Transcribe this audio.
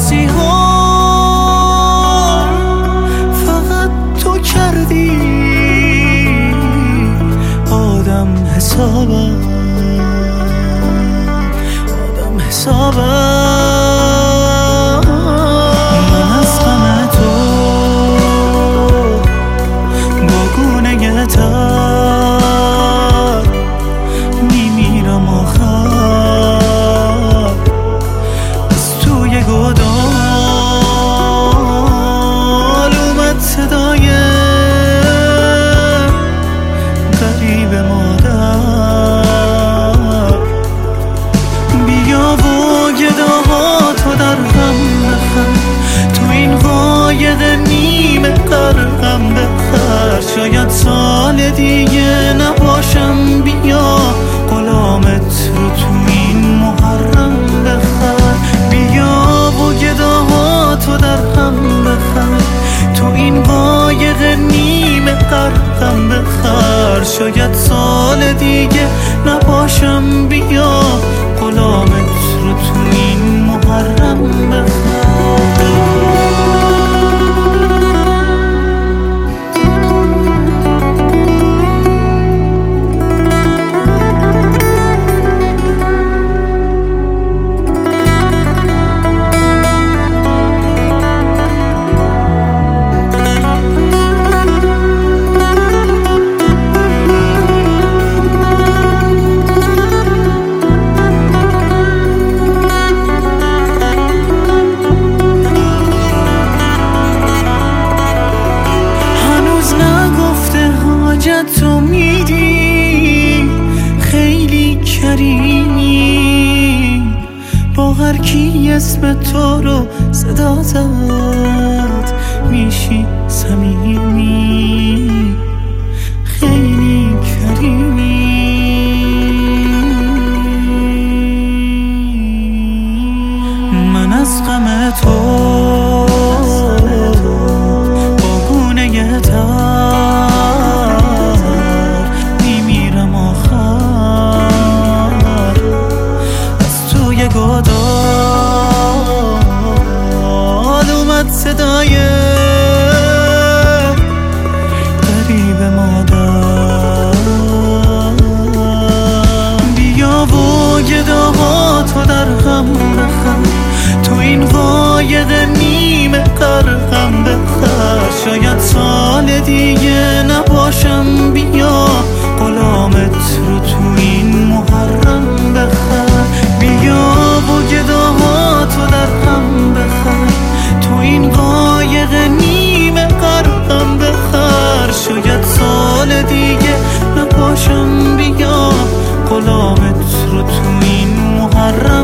بازی ها فقط تو کردی آدم حسابم من از غم تو با گونه تر میمیرم آخر از توی گودال اومد صدای غریب مادر بیا و گداهاتو در هم بخر تو این قایق نیمه غرقم بخر شاید سال دیگه نباشم بیا غلامت رو تو این محرم بخر بیا و گداهاتو در هم بخر تو این قایق نیمه غرقم بخر شاید سال دیگه نباشم بیا غلامت رو تو این محرم بخر تو میدی خیلی کریمی با هر کی اسم تو رو صدا زد میشی صمیمی خیلی کریمی من از غم تو با گونه تر گودال اومد صدای غریب مادر بیا و گداهاتو در هم بخر تو این قایق نیمه غرقم بخر شاید سال دیگه نباشم بیا غلامت رو تو این محرم بخر بیا و گداهاتو در هم بخر تو این قایق نیمه غرقم بخر شاید سال دیگه نباشم بیا غلامت رو تو این محرم